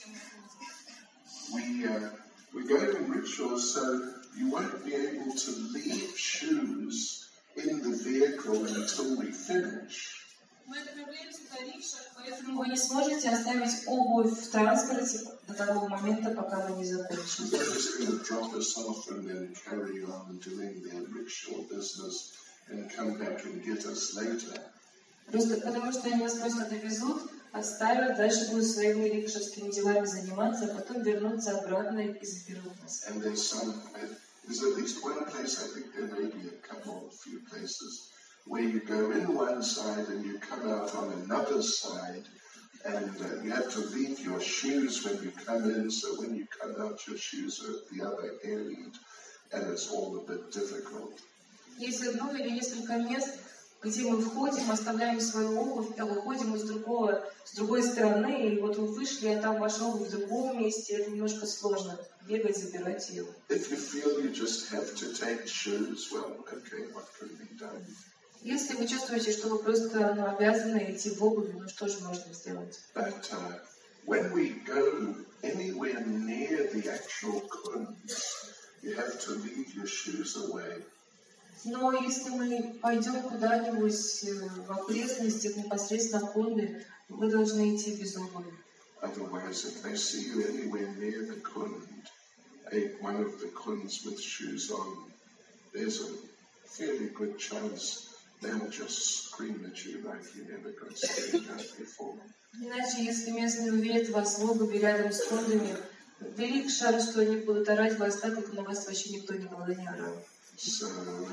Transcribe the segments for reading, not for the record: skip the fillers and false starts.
we're going in rickshaws, so you won't be able to leave shoes in the vehicle until we finish. Мы отправляемся на рикшах, поэтому вы не сможете оставить обувь в транспорте до того момента, пока мы не закончим. They're just going to drop us off and then carry on doing their rickshaw business and come back and get us later. Просто потому что они нас просто довезут, оставят, дальше будут своими рикшевскими делами заниматься, а потом вернуться обратно и заберут нас. And there's at least one place, I think there may be a few places, where you go in one side and you come out on another side, and you have to leave your shoes when you come in, so when you come out your shoes are at the other end, and it's all a bit difficult. Есть одно или несколько мест, где мы входим, оставляем свою обувь, а выходим с другой стороны, и вот вы вышли, а там ваша обувь в другом месте, это немножко сложно, бегать, забирать ее. If you feel you just have to take shoes, well, okay, what can be done? Если вы чувствуете, что вы просто обязаны идти в обуви, ну что же можно сделать? But when we go anywhere near the actual kunds, you have to leave your shoes away. Но если мы пойдем куда-нибудь в окрестностях, непосредственно кунды, вы должны идти без обуви. Otherwise, if they see you anywhere near the kund, one of the kunds with shoes on, there's a fairly good chance they'll just scream at you like you never got screamed at before. Иначе, если местные увидят вас в обуви рядом с кундами, велик шанс, что они будут орать вас так, как на вас вообще никто никогда не орал. So,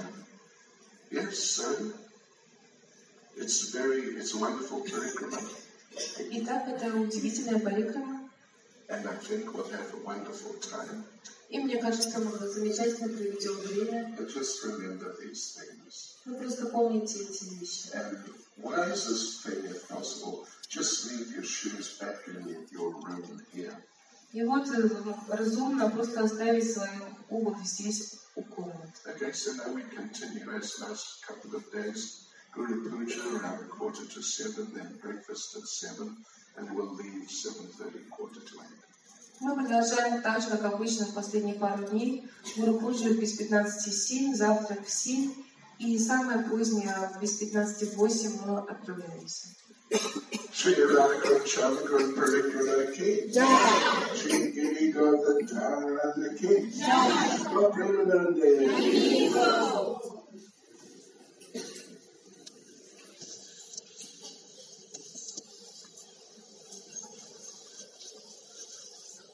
yes, so it's a wonderful pilgrimage. Итак, это удивительная парикрама. And I think we'll have a wonderful time. И мне кажется, мы замечательно проведем время. But just remember these things. Вы просто помните эти вещи. And wisest thing, if possible, just leave your shoes back in your room here. И вот разумно просто оставить свою обувь здесь у комнаты. Okay, so now we continue as last couple of days. Guru Puja around 6:45, then breakfast at 7, and we'll leave 7:30, 7:45. Мы продолжаем так же, как обычно, в последние пару дней. Гуру Пуджа без 15:07, завтрак в 7, и самое позднее, без 15:08 мы отправляемся. Shri Radha Chandra Parikrama Ki Jai. Shri Giri Govardhana Ki Jai. Govardhana Ki Jai.